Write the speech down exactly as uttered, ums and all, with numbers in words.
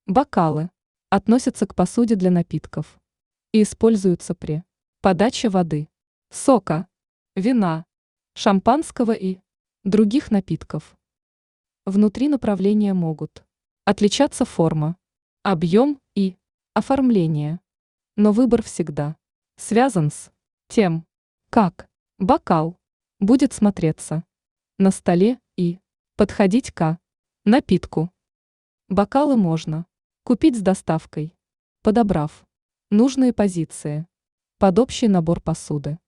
Бокалы относятся к посуде для напитков и используются при подаче воды, сока, вина, шампанского и других напитков. Внутри направления могут отличаться форма, объем и оформление, но выбор всегда связан с тем, как бокал будет смотреться на столе и подходить к напитку. Бокалы можно купить с доставкой, подобрав нужные позиции под общий набор посуды.